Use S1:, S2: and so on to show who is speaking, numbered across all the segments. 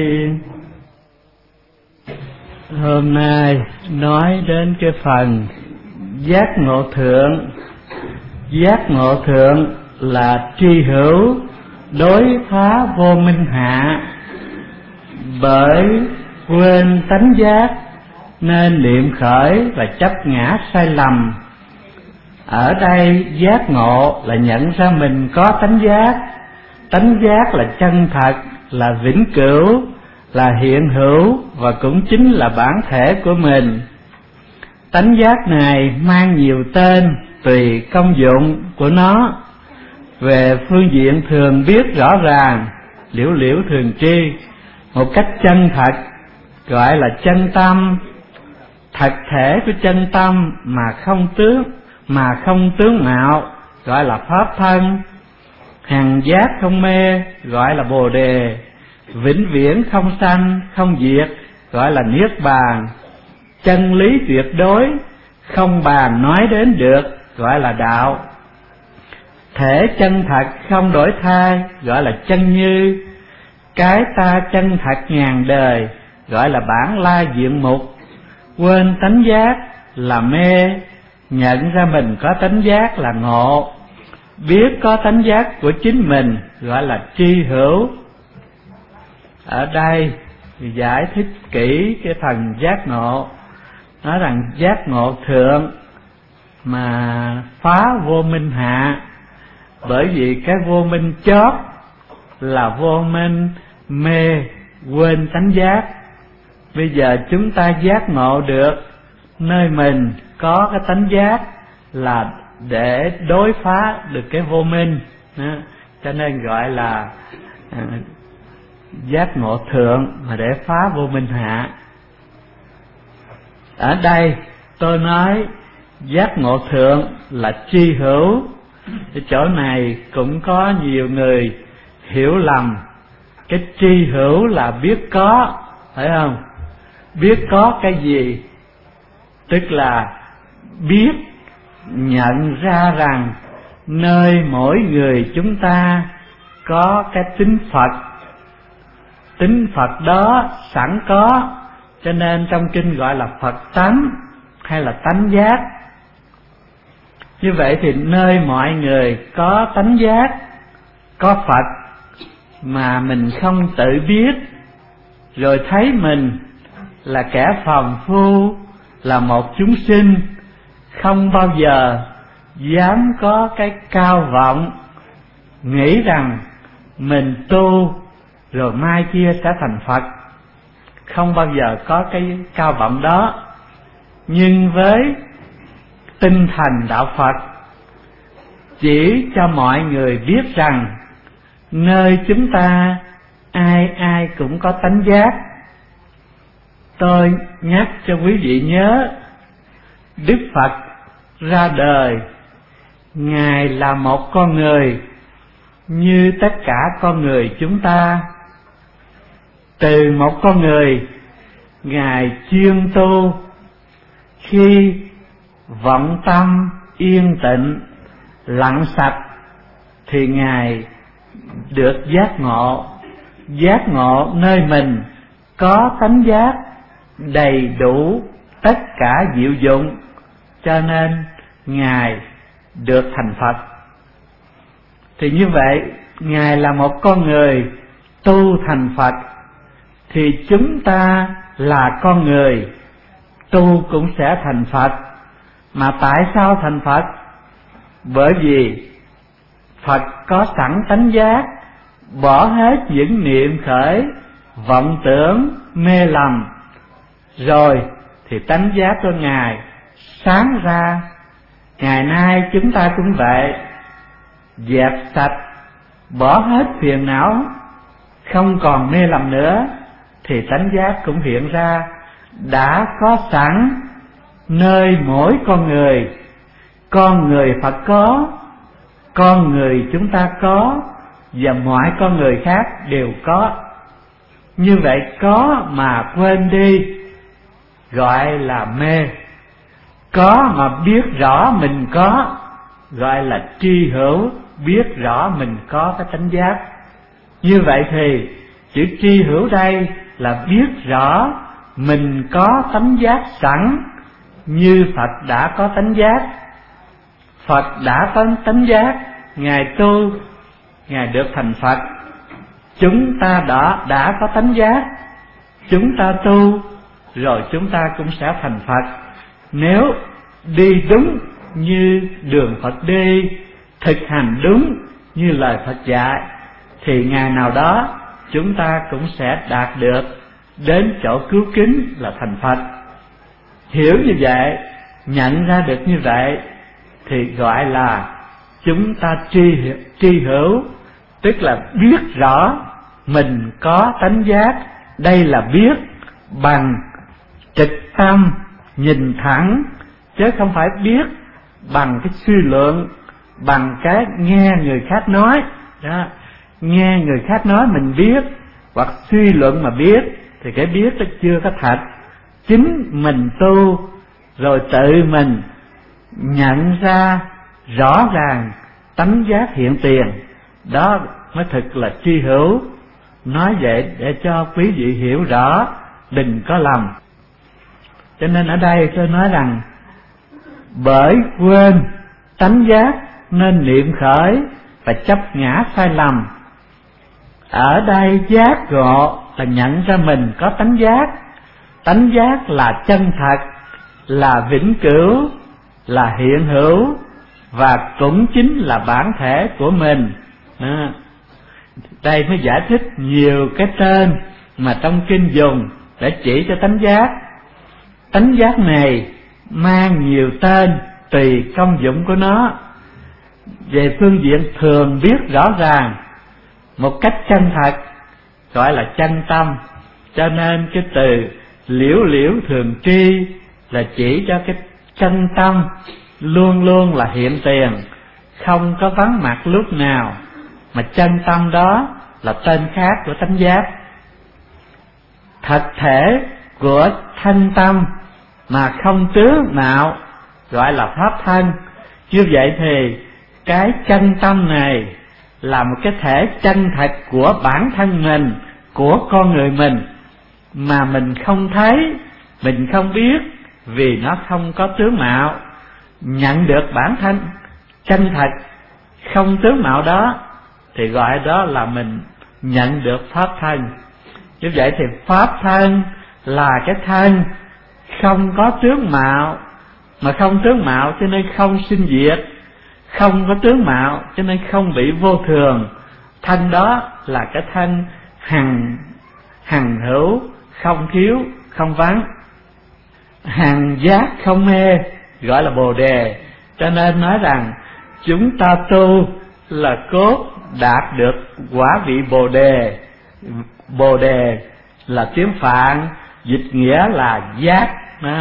S1: Thiên. Hôm nay nói đến cái phần giác ngộ thượng. Giác ngộ thượng là tri hữu đối phá vô minh hạ, bởi quên tánh giác nên niệm khởi và chấp ngã sai lầm. Ở đây giác ngộ là nhận ra mình có tánh giác. Tánh giác là chân thật, là vĩnh cửu, là hiện hữu và cũng chính là bản thể của mình. Tánh giác này mang nhiều tên tùy công dụng của nó. Về phương diện thường biết rõ ràng, liễu liễu thường tri, một cách chân thật gọi là chân tâm. Thật thể của chân tâm mà không tướng mạo gọi là pháp thân. Hằng giác không mê gọi là bồ đề. Vĩnh viễn không sanh không diệt gọi là niết bàn. Chân lý tuyệt đối không bàn nói đến được gọi là đạo. Thể chân thật không đổi thay gọi là chân như. Cái ta chân thật ngàn đời gọi là bản lai diện mục. Quên tánh giác là mê, nhận ra mình có tánh giác là ngộ. Biết có tánh giác của chính mình gọi là tri hữu. Ở đây thì giải thích kỹ cái phần giác ngộ, nói rằng giác ngộ thượng mà phá vô minh hạ. Bởi vì cái vô minh chót là vô minh mê quên tánh giác. Bây giờ chúng ta giác ngộ được nơi mình có cái tánh giác là để đối phá được cái vô minh, cho nên gọi là giác ngộ thượng mà để phá vô minh hạ. Ở đây tôi nói giác ngộ thượng là tri hữu. Cái chỗ này cũng có nhiều người hiểu lầm. Cái tri hữu là biết có, phải không? Biết có cái gì? Tức là biết nhận ra rằng nơi mỗi người chúng ta có cái tính Phật. Tính Phật đó sẵn có, cho nên trong kinh gọi là Phật tánh hay là tánh giác. Như vậy thì nơi mọi người có tánh giác, có Phật mà mình không tự biết, rồi thấy mình là kẻ phàm phu, là một chúng sinh, không bao giờ dám có cái cao vọng nghĩ rằng mình tu rồi mai kia sẽ thành Phật. Không bao giờ có cái cao vọng đó. Nhưng với tinh thần đạo Phật chỉ cho mọi người biết rằng nơi chúng ta ai ai cũng có tánh giác. Tôi nhắc cho quý vị nhớ, Đức Phật ra đời, Ngài là một con người như tất cả con người chúng ta. Từ một con người, Ngài chuyên tu. Khi vọng tâm yên tịnh, lặng sạch thì Ngài được giác ngộ. Giác ngộ nơi mình có tánh giác đầy đủ tất cả diệu dụng, cho nên Ngài được thành Phật. Thì như vậy, Ngài là một con người tu thành Phật, thì chúng ta là con người tu cũng sẽ thành Phật. Mà tại sao thành Phật? Bởi vì Phật có sẵn tánh giác, bỏ hết những niệm khởi, vọng tưởng, mê lầm, rồi thì tánh giác của Ngài sáng ra. Ngày nay chúng ta cũng vậy, dẹp sạch, bỏ hết phiền não, không còn mê lầm nữa, thì tánh giác cũng hiện ra, đã có sẵn nơi mỗi con người. Con người Phật có, con người chúng ta có, và mọi con người khác đều có. Như vậy có mà quên đi gọi là mê. Có mà biết rõ mình có gọi là tri hữu, biết rõ mình có cái tánh giác. Như vậy thì Chữ tri hữu đây là biết rõ mình có tánh giác sẵn như Phật đã có tánh giác. Phật đã có tánh giác, Ngài tu, Ngài được thành Phật. Chúng ta đã có tánh giác, chúng ta tu rồi chúng ta cũng sẽ thành Phật. Nếu đi đúng như đường Phật đi, thực hành đúng như lời Phật dạy, thì ngày nào đó chúng ta cũng sẽ đạt được đến chỗ cứu kính là thành Phật. Hiểu như vậy, nhận ra được như vậy thì gọi là chúng ta tri hữu, tức là biết rõ mình có tánh giác. Đây là biết bằng trực tâm nhìn thẳng, chứ không phải biết bằng cái suy luận, bằng cái nghe người khác nói đó. Nghe người khác nói mình biết, hoặc suy luận mà biết, thì cái biết nó chưa có thật. Chính mình tu rồi tự mình nhận ra rõ ràng tánh giác hiện tiền, đó mới thực là tri hữu. Nói vậy để cho quý vị hiểu rõ, đừng có lầm. Cho nên ở đây tôi nói rằng bởi quên tánh giác nên niệm khởi và chấp ngã sai lầm. Ở đây giác ngộ là nhận ra mình có tánh giác. Tánh giác là chân thật, là vĩnh cửu, là hiện hữu, và cũng chính là bản thể của mình. Đây mới giải thích nhiều cái tên mà trong kinh dùng để chỉ cho tánh giác. Tánh giác này mang nhiều tên tùy công dụng của nó. Về phương diện thường biết rõ ràng một cách chân thật gọi là chân tâm. Cho nên cái từ liễu liễu thường tri là chỉ cho cái chân tâm luôn luôn là hiện tiền, không có vắng mặt lúc nào. Mà chân tâm đó là tên khác của tánh giác. Thật thể của thanh tâm mà không tướng mạo gọi là pháp thân. Như vậy thì cái chân tâm này là một cái thể chân thật của bản thân mình, của con người mình, mà mình không thấy, mình không biết, vì nó không có tướng mạo. Nhận được bản thân chân thật không tướng mạo đó thì gọi đó là mình nhận được pháp thân. Như vậy thì pháp thân là cái thân không có tướng mạo, mà không tướng mạo cho nên không sinh diệt, không có tướng mạo cho nên không bị vô thường. Thân đó là cái thân hằng hữu, không thiếu, không vắng, hằng giác không mê, gọi là Bồ Đề. Cho nên nói rằng chúng ta tu là cốt đạt được quả vị Bồ Đề. Bồ Đề là tiếng Phạn, dịch nghĩa là giác.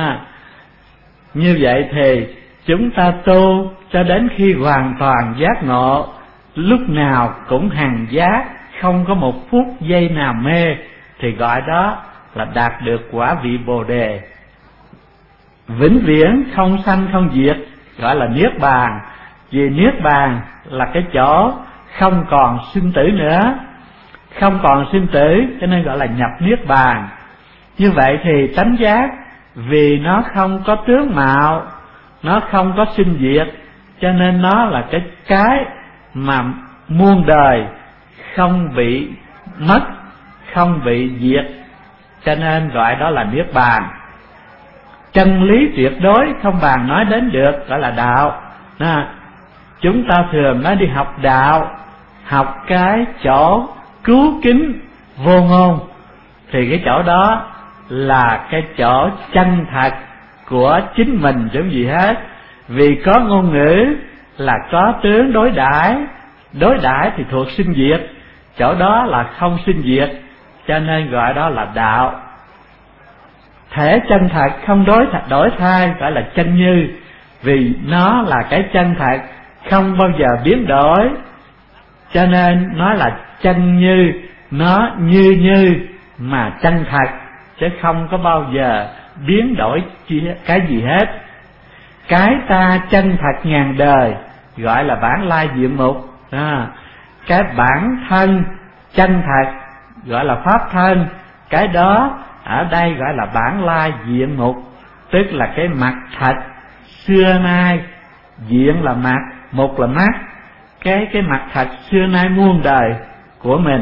S1: Như vậy thì chúng ta tu cho đến khi hoàn toàn giác ngộ, lúc nào cũng hằng giác, không có một phút giây nào mê, thì gọi đó là đạt được quả vị Bồ Đề. Vĩnh viễn không sanh không diệt gọi là Niết Bàn. Vì Niết Bàn là cái chỗ không còn sinh tử nữa, không còn sinh tử cho nên gọi là nhập Niết Bàn. Như vậy thì tánh giác vì nó không có tướng mạo, nó không có sinh diệt, cho nên nó là cái mà muôn đời không bị mất, không bị diệt, cho nên gọi đó là Niết Bàn. Chân lý tuyệt đối không bàn nói đến được gọi là đạo. Chúng ta thường nói đi học đạo, học cái chỗ cứu kính vô ngôn, thì cái chỗ đó là cái chỗ chân thật của chính mình chứ gì hết. Vì có ngôn ngữ là có tướng đối đãi, đối đãi thì thuộc sinh diệt, chỗ đó là không sinh diệt, cho nên gọi đó là đạo. Thể chân thật không đổi thay gọi là chân như, vì nó là cái chân thật không bao giờ biến đổi, cho nên nó là chân như. Nó như mà chân thật, chứ không có bao giờ biến đổi cái gì hết. Cái ta chân thật ngàn đời gọi là bản lai diện mục. Cái bản thân chân thật gọi là pháp thân. Cái đó ở đây gọi là bản lai diện mục, tức là cái mặt thật xưa nay. Diện là mặt, mục là mắt, cái mặt thật xưa nay muôn đời của mình.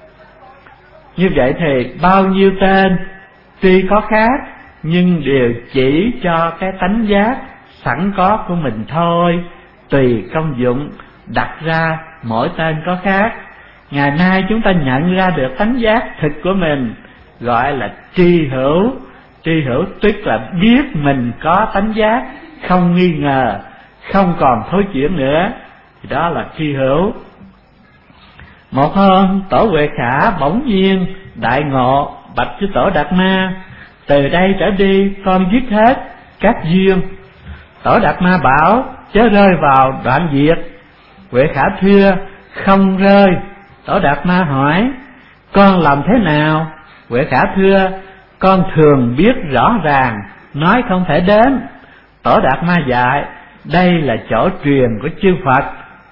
S1: Như vậy thì bao nhiêu tên tuy có khác nhưng đều chỉ cho cái tánh giác sẵn có của mình thôi, tùy công dụng đặt ra mỗi tên có khác. Ngày nay chúng ta nhận ra được tánh giác thực của mình gọi là tri hữu. Tri hữu tức là biết mình có tánh giác, không nghi ngờ, không còn thối chuyển nữa, thì đó là tri hữu. Một hôm Tổ Huệ Khả bỗng nhiên đại ngộ, bạch với Tổ Đạt Ma: từ đây trở đi con dứt hết các duyên. Tổ Đạt Ma bảo: chớ rơi vào đoạn diệt. Huệ Khả thưa: không rơi. Tổ Đạt Ma hỏi: con làm thế nào? Huệ Khả thưa: con thường biết rõ ràng, nói không thể đến. Tổ Đạt Ma dạy: đây là chỗ truyền của chư Phật,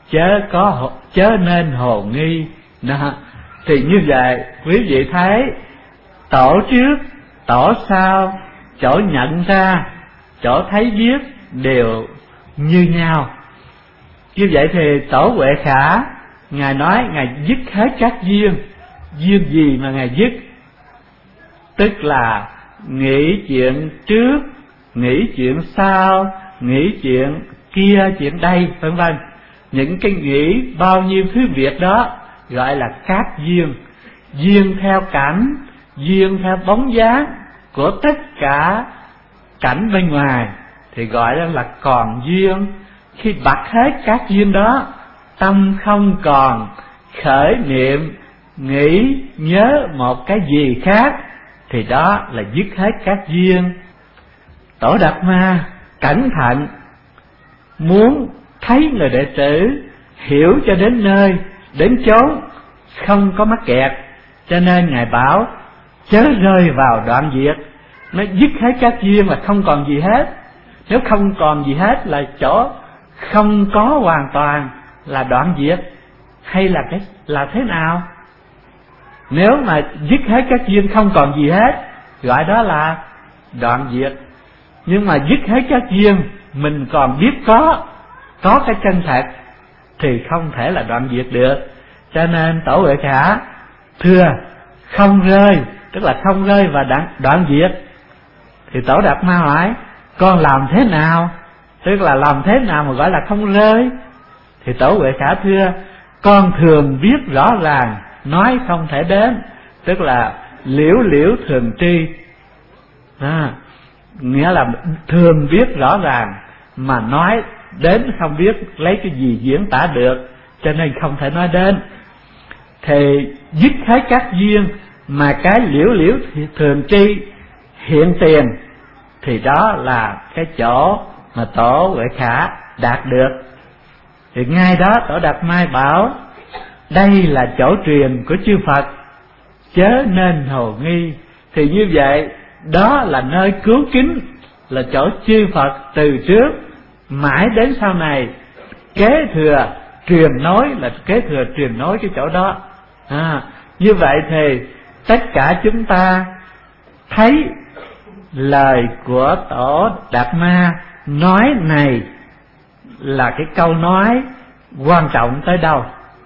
S1: chớ nên hồ nghi. Đó. Thì như vậy quý vị thấy tổ trước, tổ sau, chỗ nhận ra, chỗ thấy biết đều như nhau. Như vậy thì Tổ Huệ Khả Ngài nói Ngài dứt hết các duyên. Duyên gì mà Ngài dứt? Tức là nghĩ chuyện trước, nghĩ chuyện sau, nghĩ chuyện kia, chuyện đây, vân vân. Những cái nghĩ bao nhiêu thứ việc đó gọi là các duyên. Duyên theo cảnh, duyên theo bóng dáng của tất cả cảnh bên ngoài thì gọi là còn duyên. Khi bật hết các duyên đó, tâm không còn khởi niệm nghĩ nhớ một cái gì khác, thì đó là dứt hết các duyên. Tổ Đạt Ma cẩn thận muốn thấy người đệ tử hiểu cho đến nơi đến chốn, không có mắc kẹt, cho nên Ngài bảo chớ rơi vào đoạn diệt. Nó dứt hết các duyên là không còn gì hết. Nếu không còn gì hết là chỗ không có hoàn toàn, là đoạn diệt. Hay là thế nào? Nếu mà dứt hết các duyên không còn gì hết, gọi đó là đoạn diệt. Nhưng mà dứt hết các duyên mình còn biết có cái chân thật thì không thể là đoạn diệt được. Cho nên Tổ Huệ Khả thưa không rơi, tức là không rơi và đoạn diệt. Thì Tổ Đạt Ma hỏi con làm thế nào? Tức là làm thế nào mà gọi là không rơi? Thì Tổ Huệ Khả thưa con thường biết rõ ràng, nói không thể đến, tức là liễu liễu thường tri. Nghĩa là thường biết rõ ràng mà nói đến không biết lấy cái gì diễn tả được, cho nên không thể nói đến. Thì dứt hết các duyên mà cái liễu liễu thường tri hiện tiền, thì đó là cái chỗ mà Tổ Huệ Khả đạt được. Thì ngay đó Tổ Đạt Ma bảo đây là chỗ truyền của chư Phật, chớ nên hồ nghi. Thì như vậy đó là nơi cứu kính, là chỗ chư Phật từ trước mãi đến sau này kế thừa truyền nối, là kế thừa truyền nối cái chỗ đó. Như vậy thì tất cả chúng ta thấy lời của Tổ Đạt Ma nói này là cái câu nói quan trọng tới đâu.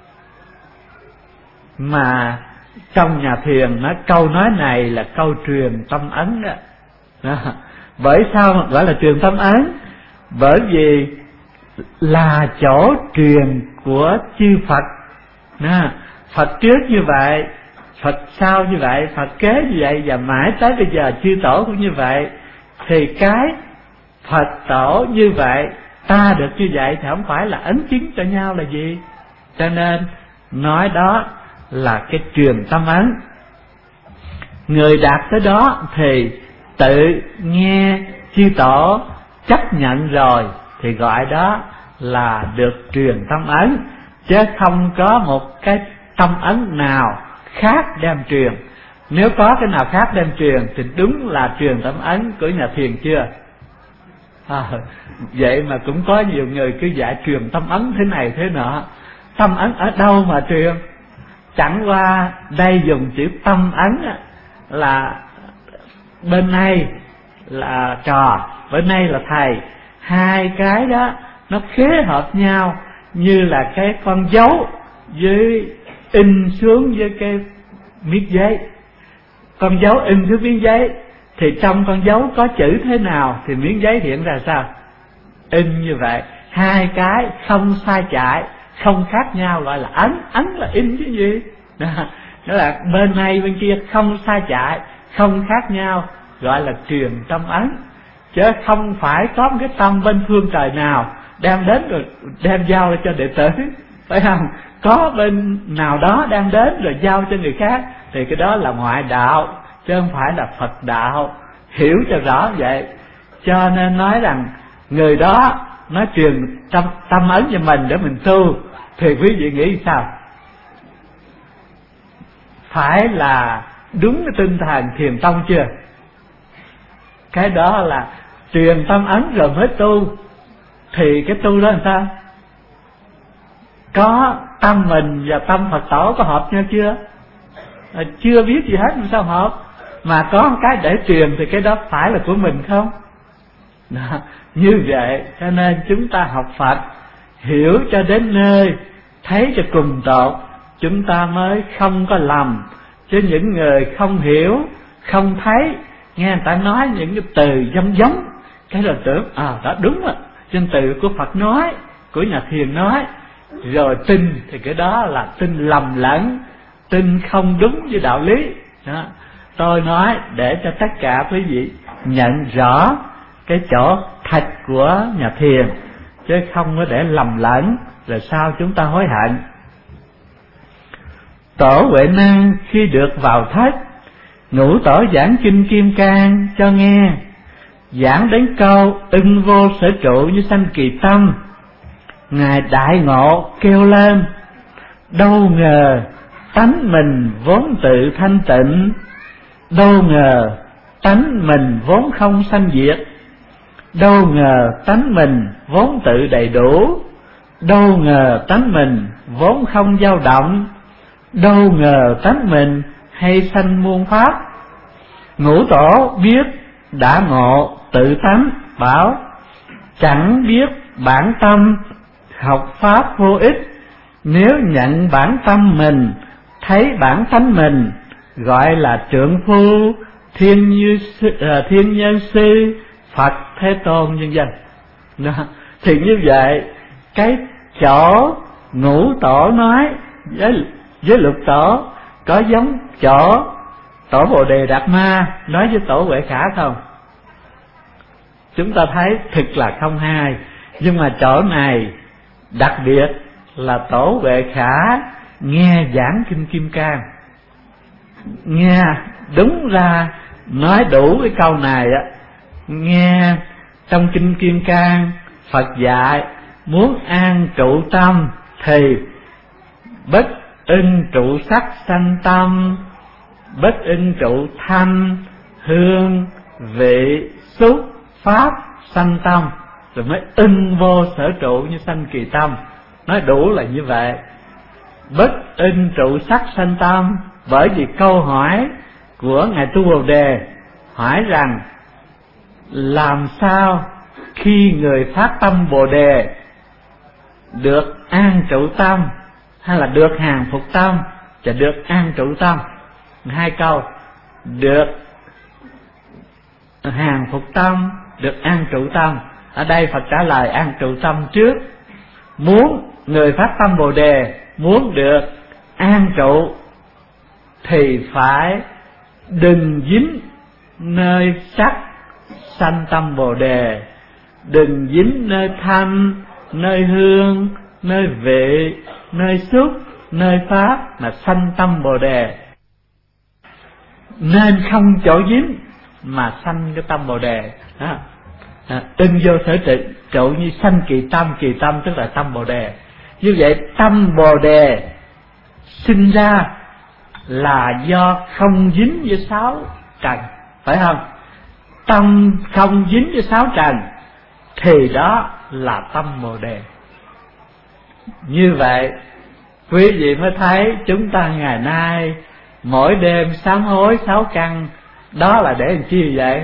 S1: Mà trong nhà thiền nói câu nói này là câu truyền tâm ấn đó. Bởi sao mà gọi là truyền tâm ấn? Bởi vì là chỗ truyền của chư Phật. Phật trước như vậy, Phật sau như vậy, Phật kế như vậy, và mãi tới bây giờ chư tổ cũng như vậy. Thì cái Phật tổ như vậy, ta được như vậy thì không phải là ấn chứng cho nhau là gì. Cho nên nói đó là cái truyền tâm ấn. Người đạt tới đó thì tự nghe chư tổ chấp nhận rồi thì gọi đó là được truyền tâm ấn, chứ không có một cái tâm ấn nào khác đem truyền. Nếu có cái nào khác đem truyền thì đúng là truyền tâm ấn của nhà thiền chưa? Vậy mà cũng có nhiều người cứ dạy truyền tâm ấn thế này thế nọ. Tâm ấn ở đâu mà truyền? Chẳng qua đây dùng chữ tâm ấn là bên này là trò, bên này là thầy. Hai cái đó nó khế hợp nhau như là cái con dấu với in xuống với cái miếng giấy. Con dấu in xuống miếng giấy thì trong con dấu có chữ thế nào thì miếng giấy hiện ra sao? In như vậy. Hai cái không sai chạy, không khác nhau gọi là ấn. Ấn là in chứ gì. Đó là bên này bên kia không sai chạy, không khác nhau, gọi là truyền tâm ấn. Chứ không phải có một cái tâm bên phương trời nào đem đến rồi đem giao cho đệ tử, phải không? Có bên nào đó đem đến rồi giao cho người khác thì cái đó là ngoại đạo, chứ không phải là Phật đạo. Hiểu cho rõ vậy. Cho nên nói rằng người đó nó truyền tâm ấn cho mình để mình tu, thì quý vị nghĩ sao? Phải là đúng cái tinh thần thiền tông chưa? Cái đó là truyền tâm ấn rồi mới tu. Thì cái tu đó làm sao? Có tâm mình và tâm Phật tổ có hợp nhau chưa? Chưa biết gì hết, làm sao hợp? Mà có một cái để truyền thì cái đó phải là của mình không? Đó, như vậy cho nên chúng ta học Phật, hiểu cho đến nơi, thấy cho cùng tột, chúng ta mới không có lầm. Chứ những người không hiểu, không thấy, nghe người ta nói những cái từ giống cái là tưởng đó đúng rồi, trên từ của Phật nói, của nhà thiền nói, rồi tin thì cái đó là tin lầm lẫn, tin không đúng với đạo lý. Đó. Tôi nói để cho tất cả quý vị nhận rõ cái chỗ thật của nhà thiền, chứ không có để lầm lẫn rồi sau chúng ta hối hận. Tổ Huệ Năng khi được vào thất, Ngũ Tổ giảng kinh Kim Cang cho nghe, giảng đến câu ưng vô sở trụ như sanh kỳ tâm. Ngài đại ngộ kêu lên, đâu ngờ tánh mình vốn tự thanh tịnh, đâu ngờ tánh mình vốn không sanh diệt, đâu ngờ tánh mình vốn tự đầy đủ, đâu ngờ tánh mình vốn không dao động, đâu ngờ tánh mình hay sanh muôn pháp. Ngũ Tổ biết đã ngộ tự tánh, bảo chẳng biết bản tâm học pháp vô ích. Nếu nhận bản tâm mình, thấy bản tánh mình, gọi là trượng phu, thiên nhân sư, Phật Thế Tôn nhân dân. Thì như vậy cái chỗ Ngũ Tổ nói với Lục Tổ có giống chỗ Tổ Bồ Đề Đạt Ma nói với Tổ Huệ Khả không? Chúng ta thấy thực là không hai. Nhưng mà chỗ này đặc biệt là Tổ Huệ Khả nghe giảng kinh Kim Cang, nghe đúng ra nói đủ cái câu này á. Nghe trong kinh Kim Cang Phật dạy muốn an trụ tâm thì bất ưng trụ sắc sanh tâm, bất ưng trụ thanh hương vị xúc pháp sanh tâm, rồi mới ưng vô sở trụ như sanh kỳ tâm. Nói đủ là như vậy. Bất ưng trụ sắc sanh tâm, bởi vì câu hỏi của Ngài Tu Bồ Đề hỏi rằng làm sao khi người phát tâm Bồ Đề được an trụ tâm, hay là được hàng phục tâm và được an trụ tâm? Hai câu, được hàng phục tâm, được an trụ tâm. Ở đây Phật trả lời an trụ tâm trước. Muốn người phát tâm Bồ Đề muốn được an trụ thì phải đừng dính nơi sắc sanh tâm Bồ Đề, đừng dính nơi thanh, nơi hương, nơi vị, nơi xúc, nơi pháp mà sanh tâm Bồ Đề. Nên không chỗ dính mà sanh cái tâm Bồ Đề. Ưng vô sở trụ như sanh kỳ tâm tức là tâm Bồ Đề. Như vậy tâm Bồ Đề sinh ra là do không dính với sáu trần, phải không? Tâm không dính với sáu trần thì đó là tâm Bồ Đề. Như vậy Quý vị mới thấy chúng ta ngày nay mỗi đêm sám hối 6 căn, đó là để làm chi vậy?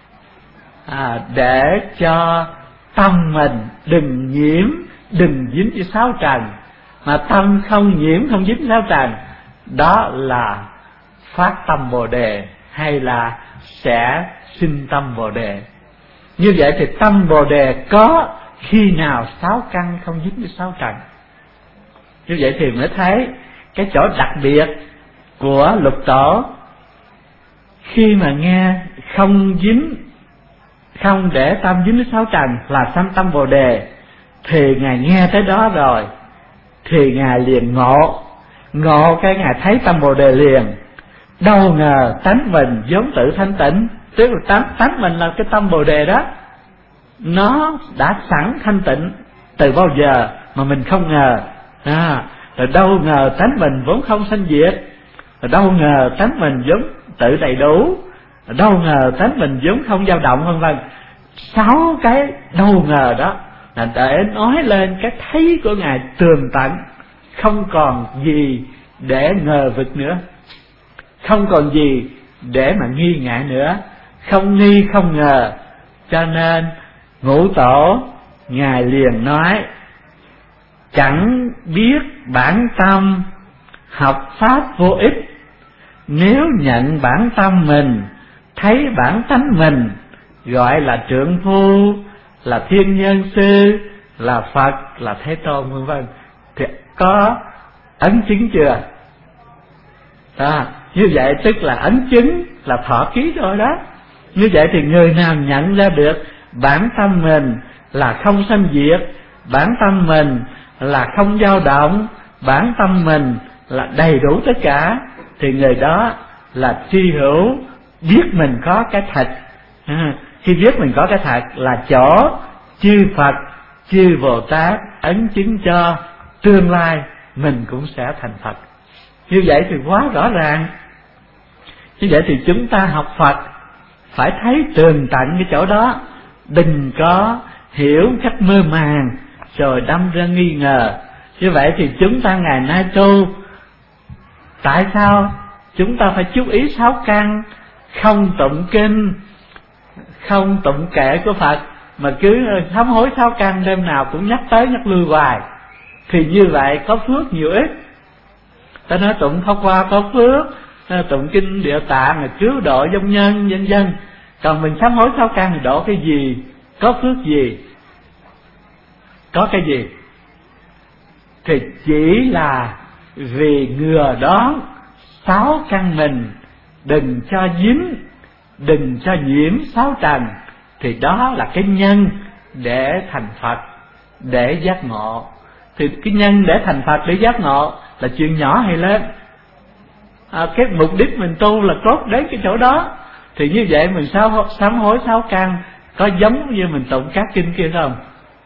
S1: Để cho tâm mình đừng nhiễm, đừng dính với sáu trần. Mà tâm không nhiễm, không dính sáu trần, đó là phát tâm Bồ Đề, hay là sẽ sinh tâm Bồ Đề. Như vậy thì tâm Bồ Đề có khi nào sáu căn không dính với sáu trần. Như vậy thì mới thấy cái chỗ đặc biệt của Lục Tổ. Khi mà nghe không dính, không để tâm dính với sáu trần là sanh tâm Bồ Đề, thì Ngài nghe tới đó rồi thì Ngài liền ngộ cái Ngài thấy tâm Bồ Đề liền. Đâu ngờ tánh mình vốn tự thanh tịnh, tức là tánh mình là cái tâm Bồ Đề đó, nó đã sẵn thanh tịnh từ bao giờ mà mình không ngờ. Rồi đâu ngờ tánh mình vốn không sanh diệt, rồi đâu ngờ tánh mình vốn tự đầy đủ, rồi đâu ngờ tánh mình vốn không dao động, vân vân. 6 cái đâu ngờ đó là để nói lên cái thấy của Ngài tường tận, không còn gì để ngờ vực nữa, không còn gì để mà nghi ngại nữa, không nghi không ngờ. Cho nên Ngũ Tổ Ngài liền nói: chẳng biết bản tâm học pháp vô ích, nếu nhận bản tâm mình, thấy bản tánh mình, gọi là trượng phu, là thiên nhân sư, là Phật, là Thế Tôn, vân vân. Thì có ấn chứng chưa? Như vậy tức là ấn chứng, là thọ ký rồi đó. Như vậy thì người nào nhận ra được bản tâm mình là không sanh diệt, bản tâm mình là không dao động, bản tâm mình là đầy đủ tất cả, thì người đó là tri hữu, biết mình có cái thật. Khi biết mình có cái thật là chỗ chư Phật, chư Bồ Tát ấn chứng cho tương lai mình cũng sẽ thành Phật. Như vậy thì quá rõ ràng. Như vậy thì chúng ta học Phật phải thấy tường tận cái chỗ đó, đừng có hiểu cách mơ màng rồi đâm ra nghi ngờ. Như vậy thì chúng ta ngày nay tu, tại sao chúng ta phải chú ý 6 căn, không tụng kinh, không tụng kệ của Phật, mà cứ sám hối 6 căn đêm nào cũng nhắc tới nhắc lui hoài? Thì như vậy có phước nhiều ít. Ta nói tụng Pháp Hoa có phước, tụng kinh Địa Tạng là cứu độ vong nhân, vân vân. Còn mình sám hối 6 căn thì độ cái gì? Có phước gì? Có cái gì? Thì chỉ là vì ngừa đón 6 căn mình đừng cho dính, đừng cho nhiễm 6 trần, thì đó là cái nhân để thành Phật, để giác ngộ. Thì cái nhân để thành Phật, để giác ngộ là chuyện nhỏ hay lớn? Cái mục đích mình tu là cốt đến cái chỗ đó. Thì như vậy mình sám hối 6 căn có giống như mình tụng các kinh kia không?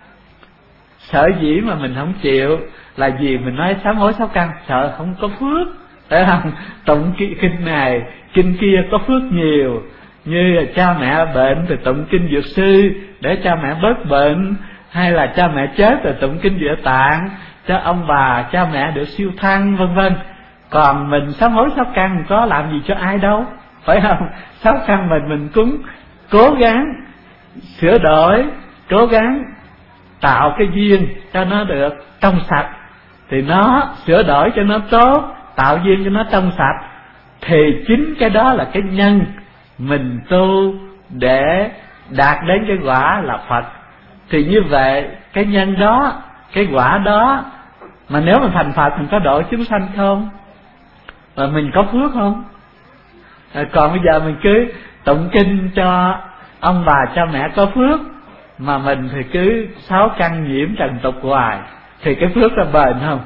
S1: Sở dĩ mà mình không chịu là vì mình nói sám hối 6 căn sợ không có phước, phải không? Tụng kinh này kinh kia có phước nhiều, như là cha mẹ bệnh thì tụng kinh Dược Sư để cha mẹ bớt bệnh, hay là cha mẹ chết rồi tụng kinh Địa Tạng cho ông bà cha mẹ được siêu thăng, vân vân. Còn mình sám hối 6 căn có làm gì cho ai đâu, phải không? 6 căn mình cũng cố gắng sửa đổi, cố gắng tạo cái duyên cho nó được trong sạch, thì nó sửa đổi cho nó tốt, tạo duyên cho nó trong sạch, thì chính cái đó là cái nhân mình tu để đạt đến cái quả là Phật. Thì như vậy cái nhân đó, cái quả đó, mà nếu mình thành Phật mình có độ chúng sanh không? Và mình có phước không? Còn bây giờ mình cứ tụng kinh cho ông bà cha mẹ có phước, mà mình thì cứ 6 căn nhiễm trần tục hoài, thì cái phước là bền không?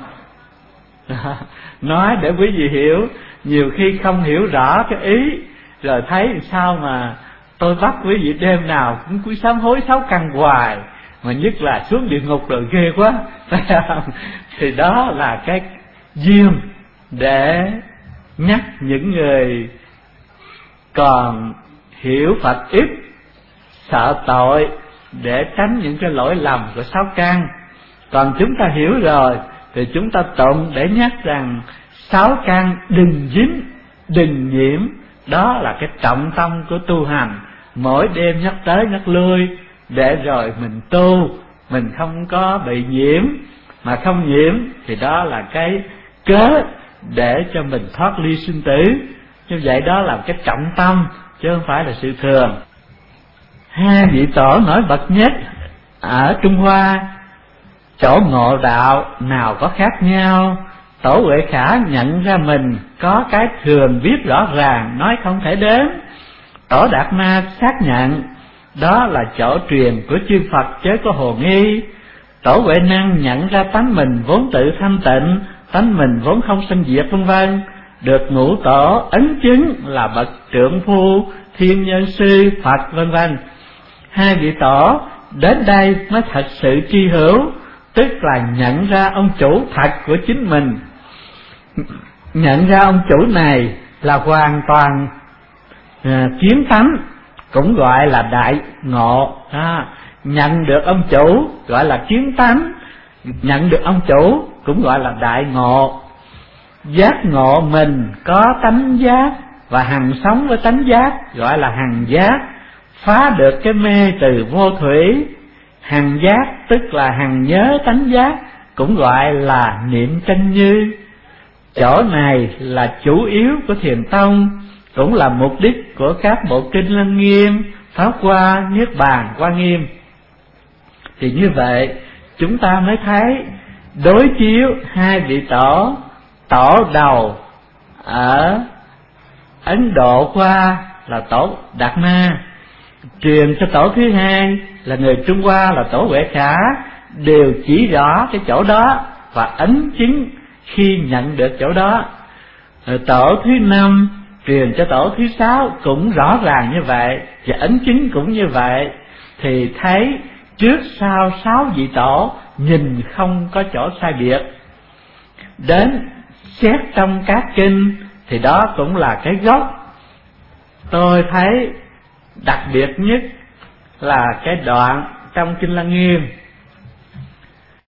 S1: Nói để quý vị hiểu, nhiều khi không hiểu rõ cái ý, rồi thấy sao mà tôi bắt quý vị đêm nào cũng cứ sám hối 6 căn hoài, mà nhất là xuống địa ngục rồi ghê quá. Thì đó là cái duyên để nhắc những người còn hiểu Phật ít, sợ tội, để tránh những cái lỗi lầm của 6 căn. Còn chúng ta hiểu rồi thì chúng ta tụng để nhắc rằng 6 căn đừng dính, đừng nhiễm. Đó là cái trọng tâm của tu hành, mỗi đêm nhắc tới nhắc lui, để rồi mình tu, mình không có bị nhiễm. Mà không nhiễm thì đó là cái cớ để cho mình thoát ly sinh tử. Như vậy đó là cái trọng tâm, chứ không phải là sự thường. Hai vị tổ nổi bật nhất ở Trung Hoa, chỗ ngộ đạo nào có khác nhau. Tổ Huệ Khả nhận ra mình có cái thường biết rõ ràng, nói không thể đến. Tổ Đạt Ma xác nhận đó là chỗ truyền của chư Phật, chớ có hồ nghi. Tổ Huệ Năng nhận ra tánh mình vốn tự thanh tịnh, tánh mình vốn không sanh diệt, vân vân. Được ngũ tổ ấn chứng là bậc trượng phu, thiên nhân sư, Phật, vân vân. Hai vị tổ đến đây mới thật sự tri hữu, tức là nhận ra ông chủ thật của chính mình. Nhận ra ông chủ này là hoàn toàn kiến tánh, cũng gọi là đại ngộ. Nhận được ông chủ gọi là kiến tánh, nhận được ông chủ cũng gọi là đại ngộ. Giác ngộ mình có tánh giác và hằng sống với tánh giác gọi là hằng giác. Phá được cái mê từ vô thủy, hằng giác tức là hằng nhớ tánh giác, cũng gọi là niệm chân như. Chỗ này là chủ yếu của Thiền Tông, cũng là mục đích của các bộ kinh Lăng Nghiêm, Pháp Hoa, Niết Bàn, Hoa Nghiêm. Thì như vậy chúng ta mới thấy đối chiếu hai vị tổ. Tổ đầu ở Ấn Độ qua là tổ Đạt Ma, truyền cho tổ thứ hai là người Trung Hoa là tổ Huệ Khả, đều chỉ rõ cái chỗ đó và ấn chứng khi nhận được chỗ đó. Tổ thứ năm truyền cho tổ thứ sáu cũng rõ ràng như vậy, và ấn chứng cũng như vậy. Thì thấy trước sau 6 vị tổ nhìn không có chỗ sai biệt. Đến xét trong các kinh thì đó cũng là cái gốc. Tôi thấy đặc biệt nhất là cái đoạn trong kinh Lăng Nghiêm